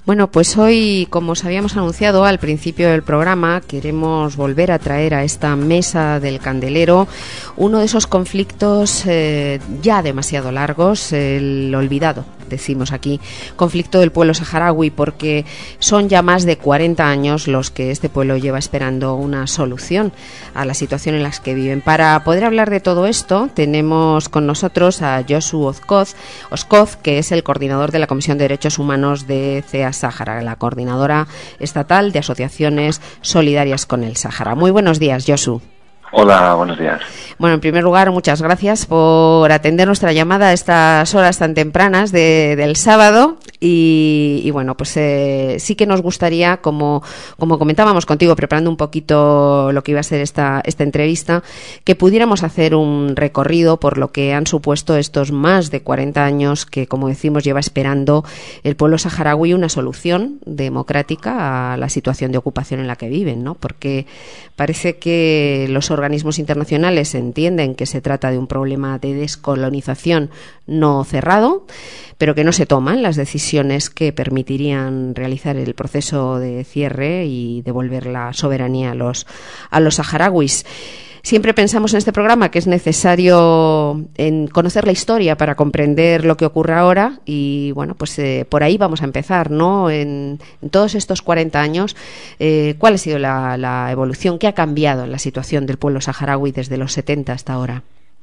Bueno, pues hoy, como os habíamos anunciado al principio del programa, queremos volver a traer a esta mesa del candelero uno de esos conflictos ya demasiado largos, el olvidado, decimos aquí, conflicto del pueblo saharaui, porque son ya más de 40 años los que este pueblo lleva esperando una solución a la situación en la que viven. Para poder hablar de todo esto, tenemos con nosotros a Josu Oscoz, que es el coordinador de la Comisión de Derechos Humanos de CEA Sáhara, la coordinadora estatal de asociaciones solidarias con el Sáhara. Muy buenos días, Josu. Hola, buenos días. Bueno, en primer lugar, muchas gracias por atender nuestra llamada a estas horas tan tempranas del sábado y bueno, pues sí que nos gustaría, como comentábamos contigo, preparando un poquito lo que iba a ser esta entrevista, que pudiéramos hacer un recorrido por lo que han supuesto estos más de 40 años que, como decimos, lleva esperando el pueblo saharaui una solución democrática a la situación de ocupación en la que viven, ¿no? Porque parece que los organismos internacionales entienden que se trata de un problema de descolonización no cerrado, pero que no se toman las decisiones que permitirían realizar el proceso de cierre y devolver la soberanía a los saharauis. Siempre pensamos en este programa que es necesario conocer la historia para comprender lo que ocurre ahora y, bueno, pues por ahí vamos a empezar, ¿no? En todos estos 40 años, ¿cuál ha sido la evolución? ¿Qué ha cambiado en la situación del pueblo saharaui desde los 70 hasta ahora?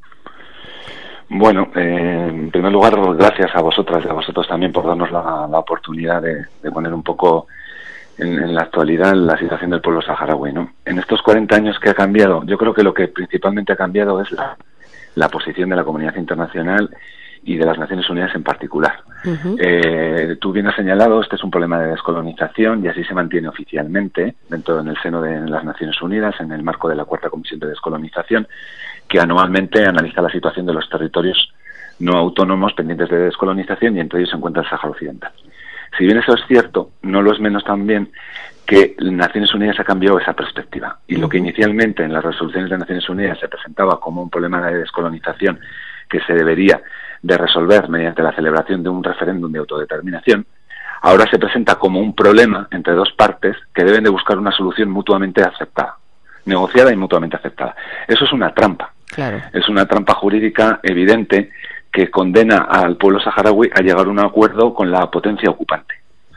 Bueno, en primer lugar, gracias a vosotras y a vosotros también por darnos la oportunidad de poner un poco en la actualidad la situación del pueblo saharaui, ¿no? En estos 40 años que ha cambiado, yo creo que lo que principalmente ha cambiado es la posición de la comunidad internacional y de las Naciones Unidas en particular. Uh-huh. Tú bien has señalado, este es un problema de descolonización y así se mantiene oficialmente en el seno de las Naciones Unidas, en el marco de la Cuarta Comisión de Descolonización, que anualmente analiza la situación de los territorios no autónomos pendientes de descolonización y entre ellos se encuentra el Sáhara Occidental. Si bien eso es cierto, no lo es menos también que Naciones Unidas ha cambiado esa perspectiva. Y lo que inicialmente en las resoluciones de Naciones Unidas se presentaba como un problema de descolonización que se debería de resolver mediante la celebración de un referéndum de autodeterminación, ahora se presenta como un problema entre dos partes que deben de buscar una solución mutuamente aceptada, negociada y mutuamente aceptada. Eso es una trampa. Claro. Es una trampa jurídica evidente que condena al pueblo saharaui a llegar a un acuerdo con la potencia ocupante.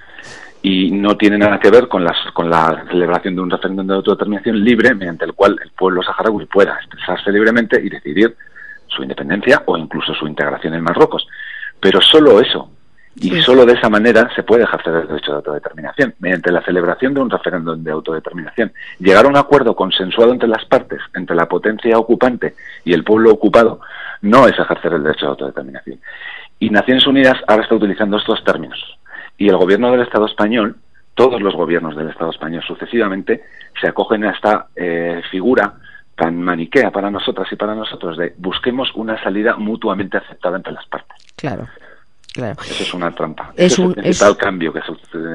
Y no tiene nada que ver con la celebración de un referéndum de autodeterminación libre, mediante el cual el pueblo saharaui pueda expresarse libremente y decidir su independencia o incluso su integración en Marruecos. Pero solo eso, y solo de esa manera se puede ejercer el derecho de autodeterminación, mediante la celebración de un referéndum de autodeterminación. Llegar a un acuerdo consensuado entre las partes, entre la potencia ocupante y el pueblo ocupado, no es ejercer el derecho de autodeterminación. Y Naciones Unidas ahora está utilizando estos términos. Y el gobierno del Estado español, todos los gobiernos del Estado español sucesivamente, se acogen a esta figura tan maniquea para nosotras y para nosotros de busquemos una salida mutuamente aceptada entre las partes. Claro. Claro. Eso es una trampa. Este es el principal cambio que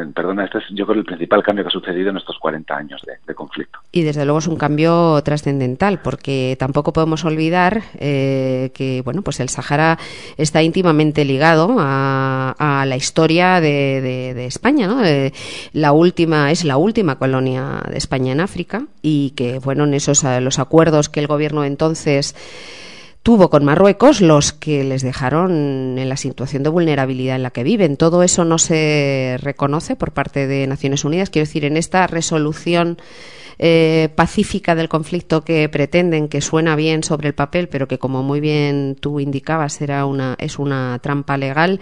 yo creo el principal cambio que ha sucedido en estos 40 años de conflicto. Y desde luego es un cambio trascendental, porque tampoco podemos olvidar que bueno, pues el Sáhara está íntimamente ligado a la historia de España, ¿no? Es la última colonia de España en África y que bueno, en esos los acuerdos que el gobierno de entonces tuvo con Marruecos, los que les dejaron en la situación de vulnerabilidad en la que viven. Todo eso no se reconoce por parte de Naciones Unidas. Quiero decir, en esta resolución pacífica del conflicto que pretenden, que suena bien sobre el papel, pero que, como muy bien tú indicabas, es una trampa legal,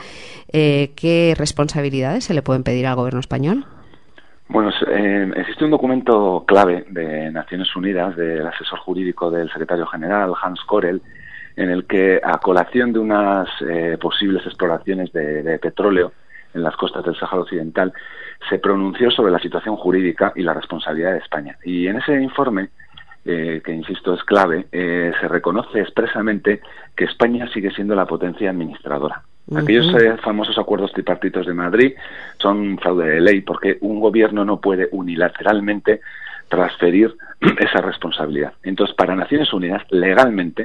¿qué responsabilidades se le pueden pedir al gobierno español? Bueno, existe un documento clave de Naciones Unidas, del asesor jurídico del secretario general, Hans Korel, en el que, a colación de unas posibles exploraciones de petróleo en las costas del Sáhara Occidental, se pronunció sobre la situación jurídica y la responsabilidad de España. Y en ese informe, que insisto es clave, se reconoce expresamente que España sigue siendo la potencia administradora. Aquellos famosos acuerdos tripartitos de Madrid son fraude de ley, porque un gobierno no puede unilateralmente transferir esa responsabilidad. Entonces, para Naciones Unidas, legalmente,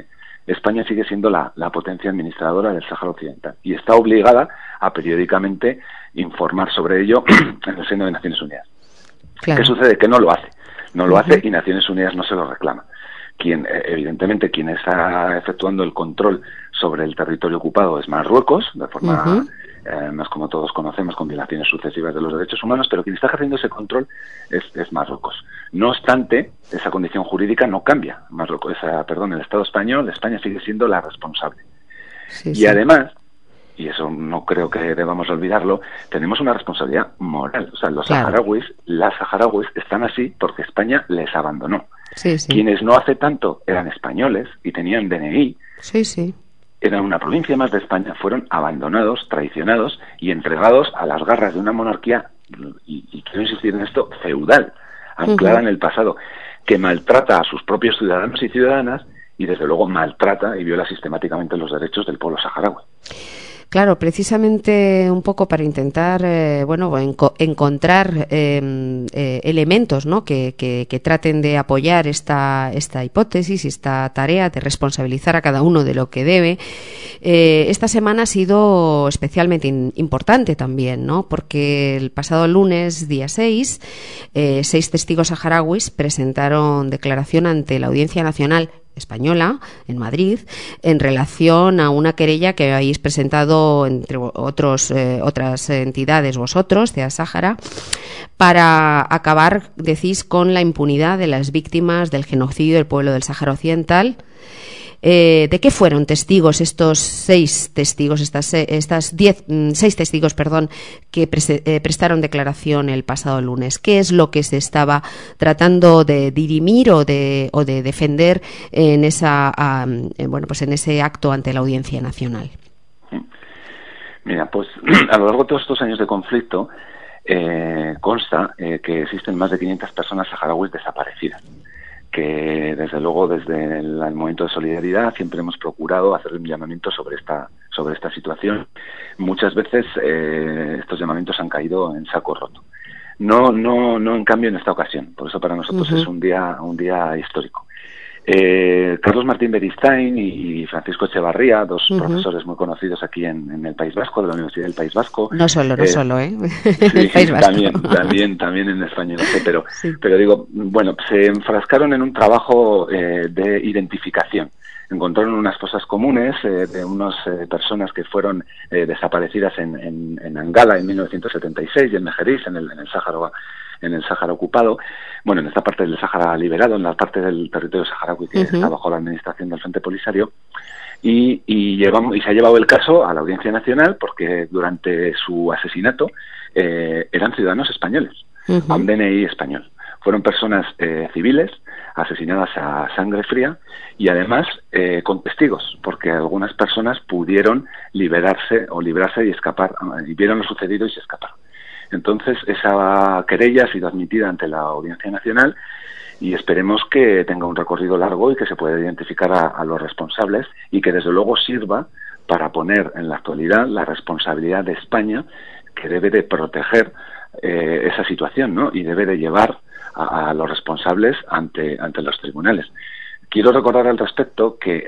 España sigue siendo la potencia administradora del Sáhara Occidental y está obligada a periódicamente informar sobre ello en el seno de Naciones Unidas. Claro. ¿Qué sucede? Que no lo hace. No lo hace y Naciones Unidas no se lo reclama. Evidentemente, quien está efectuando el control sobre el territorio ocupado es Marruecos, de forma más como todos conocemos, con violaciones sucesivas de los derechos humanos, pero quien está ejerciendo ese control es Marruecos. No obstante, esa condición jurídica no cambia. El Estado español, España sigue siendo la responsable. Y además, y eso no creo que debamos olvidarlo, tenemos una responsabilidad moral. O sea, las saharauis están así porque España les abandonó. Quienes no hace tanto eran españoles y tenían DNI. Eran una provincia más de España, fueron abandonados, traicionados y entregados a las garras de una monarquía, y quiero insistir en esto, feudal, anclada en el pasado, que maltrata a sus propios ciudadanos y ciudadanas y desde luego maltrata y viola sistemáticamente los derechos del pueblo saharaui. Claro, precisamente un poco para intentar, encontrar elementos, ¿no?, que traten de apoyar esta hipótesis y esta tarea de responsabilizar a cada uno de lo que debe. Esta semana ha sido especialmente importante también, ¿no?, porque el pasado lunes, día 6, 6 testigos saharauis presentaron declaración ante la Audiencia Nacional Española en Madrid en relación a una querella que habéis presentado entre otras entidades vosotros, CEA Sáhara, para acabar, decís, con la impunidad de las víctimas del genocidio del pueblo del Sáhara Occidental. ¿De qué fueron testigos estos 6 testigos, seis testigos, que prestaron declaración el pasado lunes? ¿Qué es lo que se estaba tratando de dirimir o de defender en en ese acto ante la Audiencia Nacional? Mira, pues a lo largo de todos estos años de conflicto consta que existen más de 500 personas saharauis desaparecidas, que desde luego desde el movimiento de solidaridad siempre hemos procurado hacer un llamamiento sobre esta situación. Muchas veces estos llamamientos han caído en saco roto. No en cambio en esta ocasión. Por eso para nosotros es un día histórico. Carlos Martín Beristain y Francisco Echevarría, dos profesores muy conocidos aquí en el País Vasco, de la Universidad del País Vasco. No solo, Sí, País Vasco. También en España, no sé, pero digo, bueno, se enfrascaron en un trabajo de identificación. Encontraron unas fosas comunes de unas personas que fueron desaparecidas en Angala en 1976 y en Mejerís, en el Sáhara ocupado, en esta parte del Sáhara liberado, en la parte del territorio saharaui que está bajo la administración del Frente Polisario, y se ha llevado el caso a la Audiencia Nacional porque durante su asesinato eran ciudadanos españoles, a un DNI español. Fueron personas civiles asesinadas a sangre fría y además con testigos, porque algunas personas pudieron librarse y escapar, y vieron lo sucedido y se escaparon. Entonces, esa querella ha sido admitida ante la Audiencia Nacional y esperemos que tenga un recorrido largo y que se pueda identificar a los responsables y que desde luego sirva para poner en la actualidad la responsabilidad de España, que debe de proteger esa situación, ¿no?, y debe de llevar a los responsables ante los tribunales. Quiero recordar al respecto que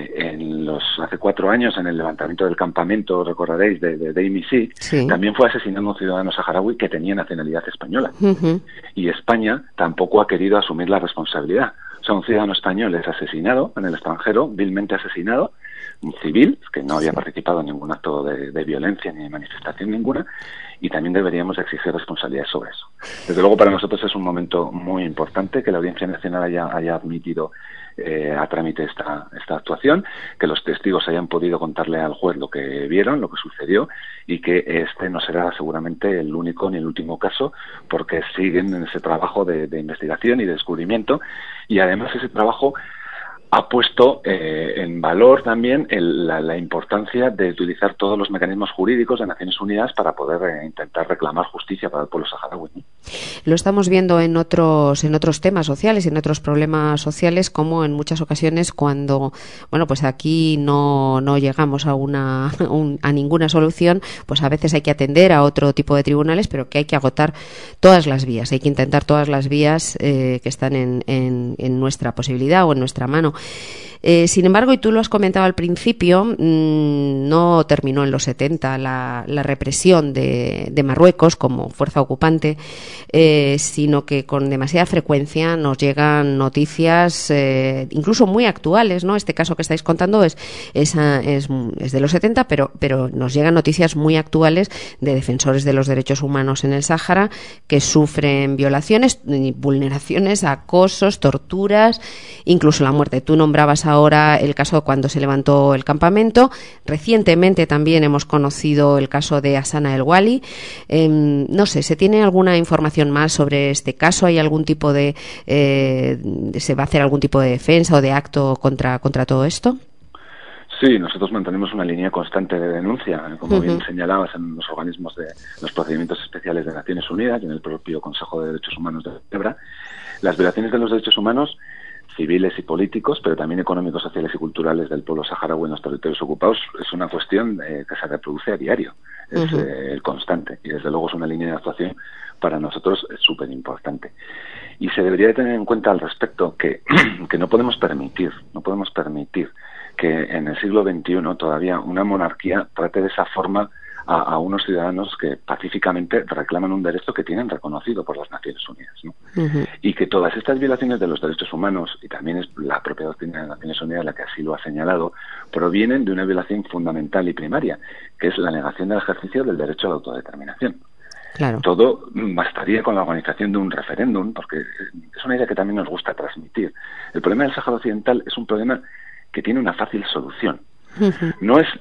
hace 4 años, en el levantamiento del campamento, recordaréis, de Deimisi, también fue asesinado un ciudadano saharaui que tenía nacionalidad española. Y España tampoco ha querido asumir la responsabilidad. O sea, un ciudadano español es asesinado en el extranjero, vilmente asesinado, un civil, que no había participado en ningún acto de violencia ni de manifestación ninguna, y también deberíamos exigir responsabilidades sobre eso. Desde luego, para nosotros es un momento muy importante que la Audiencia Nacional haya admitido a trámite esta actuación, que los testigos hayan podido contarle al juez lo que vieron, lo que sucedió, y que este no será seguramente el único ni el último caso, porque siguen en ese trabajo de investigación y de descubrimiento, y además ese trabajo ha puesto en valor también la importancia de utilizar todos los mecanismos jurídicos de Naciones Unidas para poder intentar reclamar justicia para el pueblo saharaui. Lo estamos viendo en otros temas sociales, en otros problemas sociales, como en muchas ocasiones cuando, pues aquí no llegamos a ninguna solución, pues a veces hay que atender a otro tipo de tribunales, pero que hay que agotar todas las vías, hay que intentar todas las vías que están en nuestra posibilidad o en nuestra mano. Sin embargo, y tú lo has comentado al principio, no terminó en los 70 la represión de Marruecos como fuerza ocupante, sino que con demasiada frecuencia nos llegan noticias incluso muy actuales, ¿no? Este caso que estáis contando es de los 70, pero nos llegan noticias muy actuales de defensores de los derechos humanos en el Sáhara que sufren violaciones, vulneraciones, acosos, torturas, incluso la muerte. Tú nombrabas ahora el caso cuando se levantó el campamento. Recientemente también hemos conocido el caso de Hassan El Wali. No sé, ¿se tiene alguna información más sobre este caso? ¿Hay algún tipo se va a hacer algún tipo de defensa o de acto contra todo esto? Sí, nosotros mantenemos una línea constante de denuncia, como bien señalabas, en los organismos de los procedimientos especiales de Naciones Unidas y en el propio Consejo de Derechos Humanos de Ginebra. Las violaciones de los derechos humanos civiles y políticos, pero también económicos, sociales y culturales del pueblo saharaui en los territorios ocupados es una cuestión que se reproduce a diario, es constante, y desde luego es una línea de actuación para nosotros súper importante. Y se debería de tener en cuenta al respecto que no podemos permitir que en el siglo XXI todavía una monarquía trate de esa forma a unos ciudadanos que pacíficamente reclaman un derecho que tienen reconocido por las Naciones Unidas, ¿no? Y que todas estas violaciones de los derechos humanos, y también es la propia doctrina de las Naciones Unidas la que así lo ha señalado, provienen de una violación fundamental y primaria, que es la negación del ejercicio del derecho a la autodeterminación. Claro. Todo bastaría con la organización de un referéndum, porque es una idea que también nos gusta transmitir. El problema del Sáhara Occidental es un problema que tiene una fácil solución. No es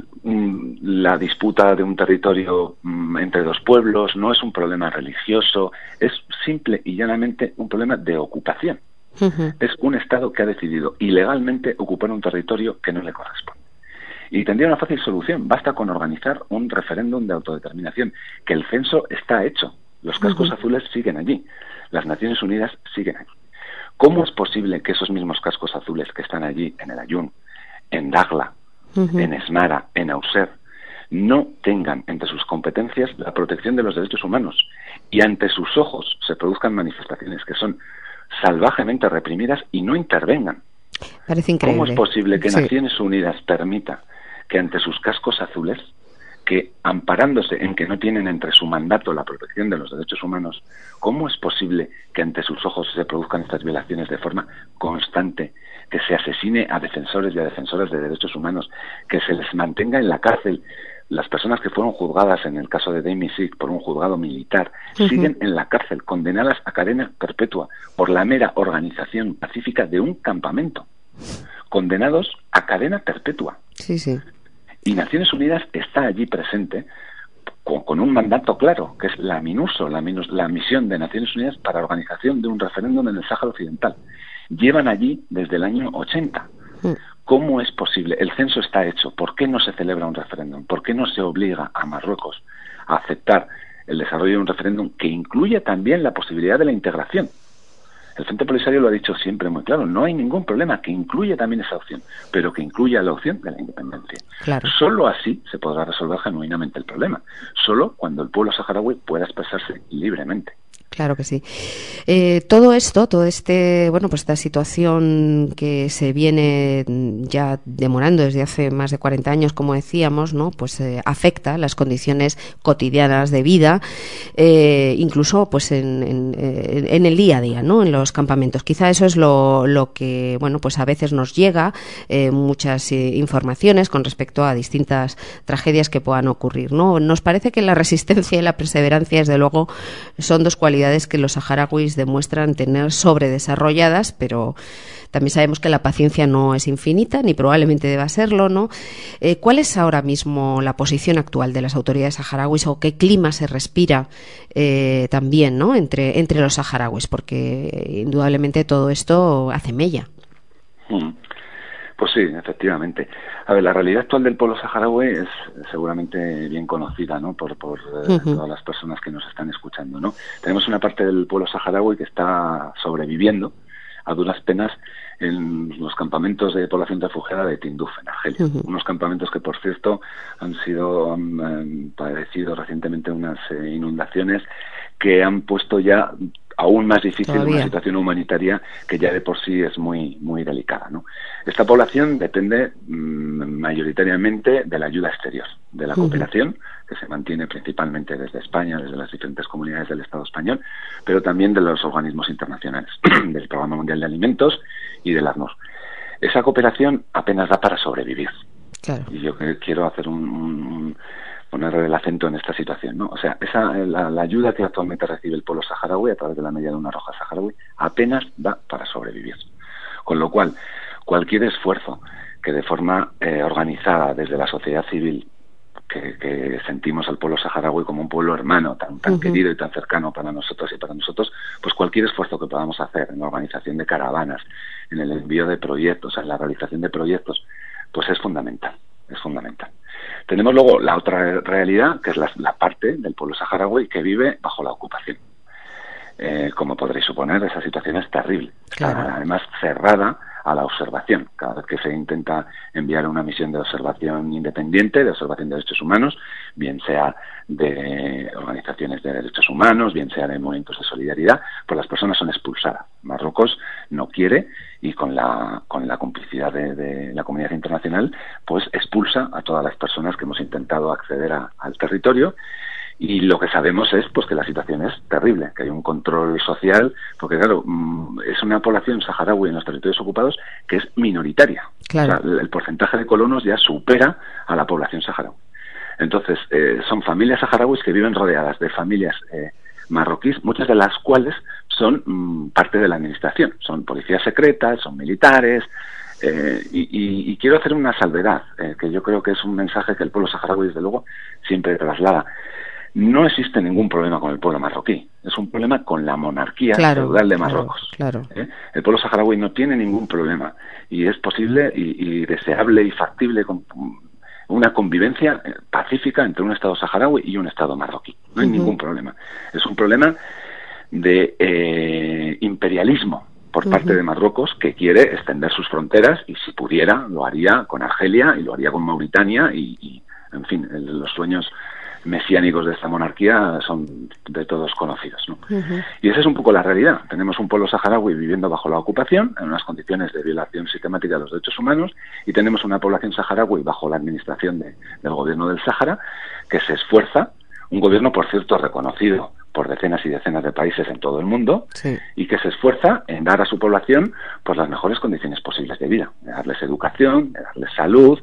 la disputa de un territorio entre dos pueblos, no es un problema religioso, es simple y llanamente un problema de ocupación. Es un Estado que ha decidido ilegalmente ocupar un territorio que no le corresponde. Y tendría una fácil solución, basta con organizar un referéndum de autodeterminación, que el censo está hecho, los cascos azules siguen allí, las Naciones Unidas siguen allí. ¿Cómo es posible que esos mismos cascos azules que están allí, en el Ayun, en Dagla, en Esmara, en Auser, no tengan entre sus competencias la protección de los derechos humanos y ante sus ojos se produzcan manifestaciones que son salvajemente reprimidas y no intervengan? Parece increíble. ¿Cómo es posible que Naciones Unidas permita que ante sus cascos azules, que amparándose en que no tienen entre su mandato la protección de los derechos humanos, cómo es posible que ante sus ojos se produzcan estas violaciones de forma constante, que se asesine a defensores y a defensoras de derechos humanos, que se les mantenga en la cárcel? Las personas que fueron juzgadas en el caso de Demi Sig por un juzgado militar siguen en la cárcel, condenadas a cadena perpetua por la mera organización pacífica de un campamento, condenados a cadena perpetua. Sí, sí. Y Naciones Unidas está allí presente con un mandato claro, que es la MINURSO, la misión de Naciones Unidas para la organización de un referéndum en el Sáhara Occidental. Llevan allí desde el año 80. ¿Cómo es posible? El censo está hecho. ¿Por qué no se celebra un referéndum? ¿Por qué no se obliga a Marruecos a aceptar el desarrollo de un referéndum que incluya también la posibilidad de la integración? El Frente Polisario lo ha dicho siempre muy claro, no hay ningún problema, que incluya también esa opción, pero que incluya la opción de la independencia. Claro. Solo así se podrá resolver genuinamente el problema, solo cuando el pueblo saharaui pueda expresarse libremente. Claro que sí. Todo esta situación que se viene ya demorando desde hace más de 40 años, como decíamos, ¿no? Pues afecta las condiciones cotidianas de vida, incluso pues en el día a día, ¿no? En los campamentos. Quizá eso es lo que, bueno, pues a veces nos llega muchas informaciones con respecto a distintas tragedias que puedan ocurrir, ¿no? Nos parece que la resistencia y la perseverancia, desde luego, son dos cualidades que los saharauis demuestran tener sobredesarrolladas, pero también sabemos que la paciencia no es infinita, ni probablemente deba serlo, ¿no? ¿Cuál es ahora mismo la posición actual de las autoridades saharauis o qué clima se respira también, ¿no? entre los saharauis? Porque indudablemente todo esto hace mella. Pues sí, efectivamente. A ver, la realidad actual del pueblo saharaui es seguramente bien conocida, ¿no? Por todas las personas que nos están escuchando, ¿no? Tenemos una parte del pueblo saharaui que está sobreviviendo a duras penas en los campamentos de población refugiada de Tinduf, en Argelia. Unos campamentos que, por cierto, han padecido recientemente unas inundaciones que han puesto ya aún más difícil Todavía. una situación humanitaria que ya de por sí es muy muy delicada, ¿no? Esta población depende mayoritariamente de la ayuda exterior, de la cooperación, que se mantiene principalmente desde España, desde las diferentes comunidades del Estado español, pero también de los organismos internacionales, del Programa Mundial de Alimentos y del ACNUR. Esa cooperación apenas da para sobrevivir. Claro. Y yo quiero hacer poner el acento en esta situación, ¿no? O sea, la ayuda que actualmente recibe el pueblo saharaui a través de la Medialuna Roja Saharaui apenas da para sobrevivir. Con lo cual, cualquier esfuerzo que de forma organizada desde la sociedad civil, que sentimos al pueblo saharaui como un pueblo hermano, tan querido y tan cercano para nosotros y para nosotros, pues cualquier esfuerzo que podamos hacer en la organización de caravanas, en el envío de proyectos, en la realización de proyectos, pues es fundamental, es fundamental. Tenemos luego la otra realidad, que es la parte del pueblo saharaui que vive bajo la ocupación. Como podréis suponer, esa situación es terrible. Claro. Está además cerrada a la observación. Cada vez que se intenta enviar una misión de observación independiente, de observación de derechos humanos, bien sea de organizaciones de derechos humanos, bien sea de movimientos de solidaridad, pues las personas son expulsadas. Marruecos no quiere, y con la complicidad de la comunidad internacional, pues expulsa a todas las personas que hemos intentado acceder al territorio. Y lo que sabemos es pues que la situación es terrible, que hay un control social, porque claro, es una población saharaui en los territorios ocupados que es minoritaria. Claro. O sea, el porcentaje de colonos ya supera a la población saharaui. Entonces, son familias saharauis que viven rodeadas de familias marroquíes, muchas de las cuales son parte de la administración, son policías secretas, son militares. Y quiero hacer una salvedad, que yo creo que es un mensaje que el pueblo saharaui, desde luego, siempre traslada. No existe ningún problema con el pueblo marroquí, es un problema con la monarquía feudal de Marruecos. Claro. El pueblo saharaui no tiene ningún problema y es posible y deseable y factible una convivencia pacífica entre un Estado saharaui y un Estado marroquí. No hay ningún problema. Es un problema de imperialismo por parte de Marruecos, que quiere extender sus fronteras, y si pudiera lo haría con Argelia y lo haría con Mauritania y en fin, los sueños mesiánicos de esta monarquía son de todos conocidos, ¿no? Y esa es un poco la realidad. Tenemos un pueblo saharaui viviendo bajo la ocupación, en unas condiciones de violación sistemática de los derechos humanos, y tenemos una población saharaui bajo la administración del gobierno del Sáhara, que se esfuerza, un gobierno, por cierto, reconocido por decenas y decenas de países en todo el mundo, y que se esfuerza en dar a su población pues las mejores condiciones posibles de vida, de darles educación, de darles salud,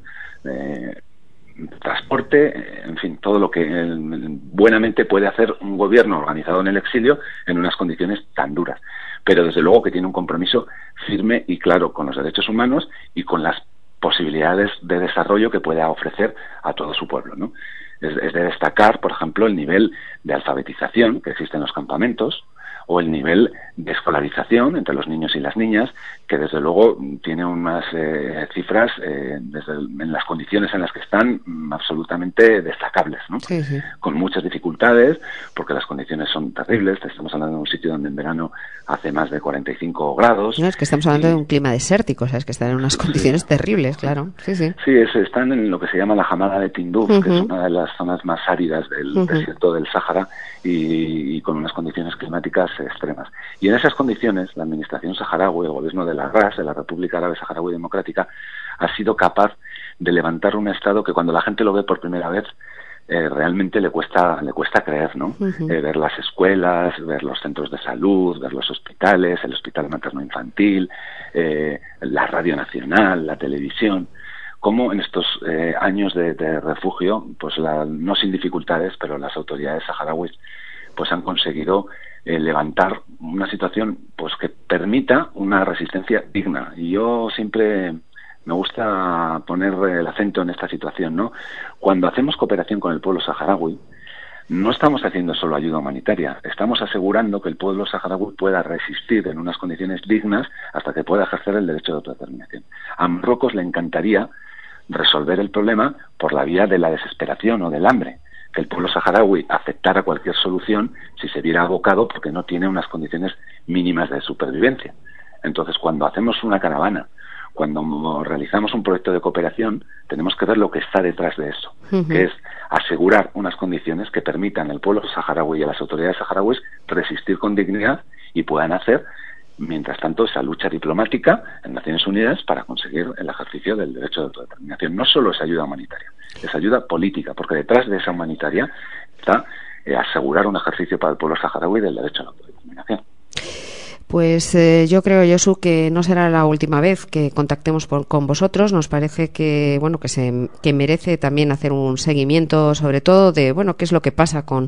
transporte, en fin, todo lo que buenamente puede hacer un gobierno organizado en el exilio en unas condiciones tan duras, pero desde luego que tiene un compromiso firme y claro con los derechos humanos y con las posibilidades de desarrollo que pueda ofrecer a todo su pueblo, ¿no? Es de destacar, por ejemplo, el nivel de alfabetización que existe en los campamentos, o el nivel de escolarización entre los niños y las niñas, que desde luego tiene unas cifras en las condiciones en las que están absolutamente destacables, ¿no? Con muchas dificultades, porque las condiciones son terribles. Estamos hablando de un sitio donde en verano hace más de 45 grados. No, es que estamos hablando de un clima desértico, o sea, es que están en unas condiciones terribles, claro. Sí, están en lo que se llama la Hamada de Tinduf, que es una de las zonas más áridas del desierto del Sáhara, y con unas condiciones climáticas extremas. Y en esas condiciones, la administración saharaui, el gobierno de la RAS, de la República Árabe Saharaui Democrática, ha sido capaz de levantar un Estado que cuando la gente lo ve por primera vez, realmente le cuesta creer, ¿no? Ver las escuelas, ver los centros de salud, ver los hospitales, el hospital materno-infantil, la radio nacional, la televisión. Cómo en estos años de refugio, pues no sin dificultades, pero las autoridades saharauis pues han conseguido levantar una situación pues que permita una resistencia digna. Y yo siempre me gusta poner el acento en esta situación, ¿no? Cuando hacemos cooperación con el pueblo saharaui, no estamos haciendo solo ayuda humanitaria, estamos asegurando que el pueblo saharaui pueda resistir en unas condiciones dignas hasta que pueda ejercer el derecho de autodeterminación. A Marruecos le encantaría resolver el problema por la vía de la desesperación o del hambre, que el pueblo saharaui aceptara cualquier solución si se viera abocado porque no tiene unas condiciones mínimas de supervivencia. Entonces, cuando hacemos una caravana, cuando realizamos un proyecto de cooperación, tenemos que ver lo que está detrás de eso, que es asegurar unas condiciones que permitan al pueblo saharaui y a las autoridades saharauis resistir con dignidad y puedan hacer, mientras tanto, esa lucha diplomática en Naciones Unidas para conseguir el ejercicio del derecho de autodeterminación. No solo es ayuda humanitaria, es ayuda política, porque detrás de esa humanitaria está asegurar un ejercicio para el pueblo saharaui del derecho a la autodeterminación. Pues yo creo, Josu, que no será la última vez que contactemos con vosotros. Nos parece que bueno que merece también hacer un seguimiento, sobre todo de bueno qué es lo que pasa con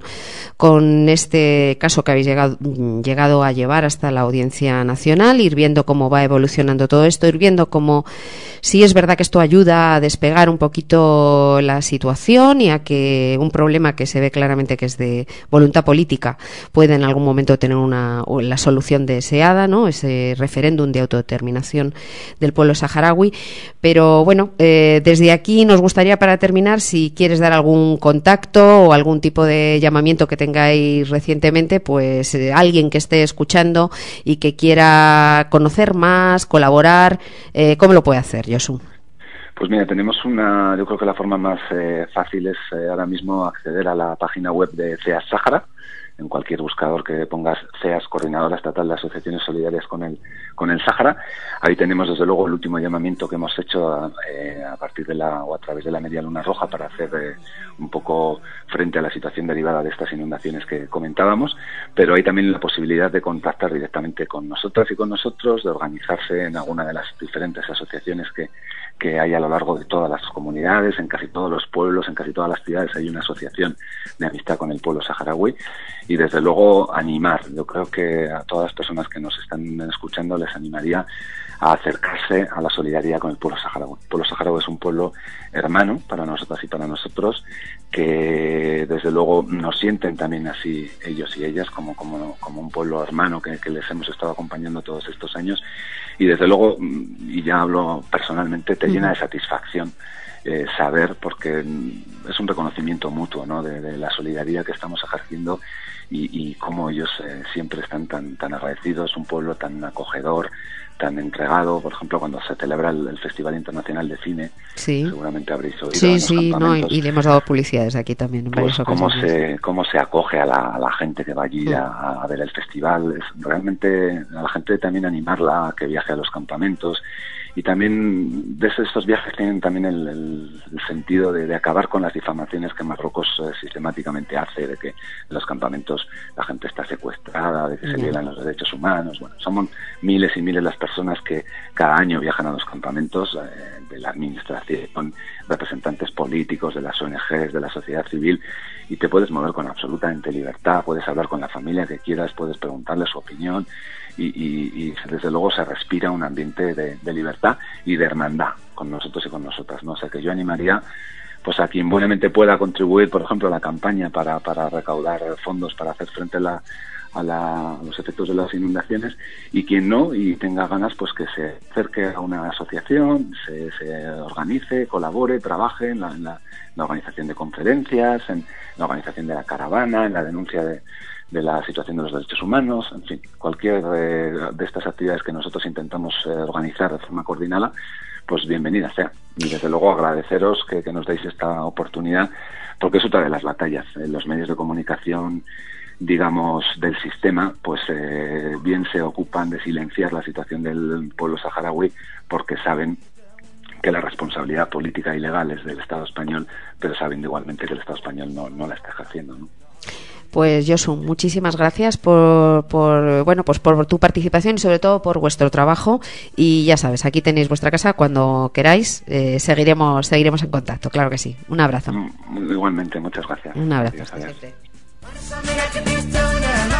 este caso que habéis llegado a llevar hasta la Audiencia Nacional, ir viendo cómo va evolucionando todo esto, ir viendo cómo si es verdad que esto ayuda a despegar un poquito la situación y a que un problema que se ve claramente que es de voluntad política puede en algún momento tener la solución deseada, ¿no? Ese referéndum de autodeterminación del pueblo saharaui. Pero bueno, desde aquí nos gustaría, para terminar, si quieres dar algún contacto o algún tipo de llamamiento que tengáis recientemente, pues alguien que esté escuchando y que quiera conocer más, colaborar, ¿cómo lo puede hacer, Josu? Pues mira, tenemos yo creo que la forma más fácil es ahora mismo acceder a la página web de CEAS Sáhara. En cualquier buscador que pongas CEAS, Coordinadora Estatal de Asociaciones Solidarias con el Sáhara. Ahí tenemos desde luego el último llamamiento que hemos hecho a partir o a través de la Media Luna Roja para hacer un poco frente a la situación derivada de estas inundaciones que comentábamos, pero hay también la posibilidad de contactar directamente con nosotras y con nosotros, de organizarse en alguna de las diferentes asociaciones que hay a lo largo de todas las comunidades, en casi todos los pueblos, en casi todas las ciudades hay una asociación de amistad con el pueblo saharaui. Y desde luego animar, yo creo que a todas las personas que nos están escuchando les animaría a acercarse a la solidaridad con el pueblo saharaui. El pueblo saharaui es un pueblo hermano para nosotras y para nosotros, que desde luego nos sienten también así ellos y ellas como un pueblo hermano que les hemos estado acompañando todos estos años, y desde luego, y ya hablo personalmente, te llena de satisfacción saber, porque es un reconocimiento mutuo, ¿no?, de la solidaridad que estamos ejerciendo y cómo ellos siempre están tan agradecidos. Un pueblo tan acogedor, tan entregado. Por ejemplo, cuando se celebra el Festival Internacional de Cine, sí, seguramente habréis oído. Sí, no, y le hemos dado publicidad desde aquí también en varias ocasiones. Cómo se acoge a la gente que va allí a ver el festival. Es realmente a la gente también animarla a que viaje a los campamentos. Y también de estos viajes tienen también el sentido de acabar con las difamaciones que Marruecos sistemáticamente hace, de que en los campamentos la gente está secuestrada, de que se violan los derechos humanos. Bueno, somos miles y miles las personas que cada año viajan a los campamentos, de la administración, representantes políticos, de las ONGs, de la sociedad civil, y te puedes mover con absolutamente libertad, puedes hablar con la familia que quieras, puedes preguntarle su opinión. Y desde luego se respira un ambiente de libertad y de hermandad con nosotros y con nosotras, ¿no? O sea que yo animaría pues a quien buenamente pueda contribuir, por ejemplo, a la campaña para recaudar fondos para hacer frente a los efectos de las inundaciones, y quien no y tenga ganas, pues que se acerque a una asociación, se organice, colabore, trabaje en la organización de conferencias, en la organización de la caravana, en la denuncia de la situación de los derechos humanos, en fin, cualquier de estas actividades que nosotros intentamos organizar de forma coordinada, pues bienvenida sea. Y desde luego agradeceros que nos deis esta oportunidad, porque es otra de las batallas. Los medios de comunicación, digamos, del sistema, pues bien se ocupan de silenciar la situación del pueblo saharaui, porque saben que la responsabilidad política y legal es del Estado español, pero saben igualmente que el Estado español no la está ejerciendo, ¿no? Pues Josu, muchísimas gracias por tu participación y sobre todo por vuestro trabajo, y ya sabes, aquí tenéis vuestra casa cuando queráis. Seguiremos en contacto, claro que sí. Un abrazo. Igualmente, muchas gracias. Un abrazo. Adiós.